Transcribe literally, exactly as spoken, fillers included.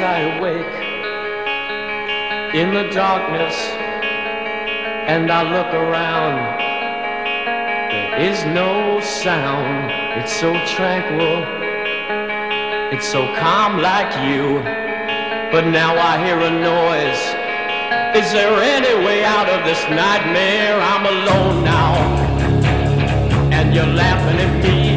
I wake in the darkness and I look around, there is no sound. It's so tranquil, it's so calm like you. But now I hear a noise. Is there any way out of this nightmare? I'm alone now, and you're laughing at me.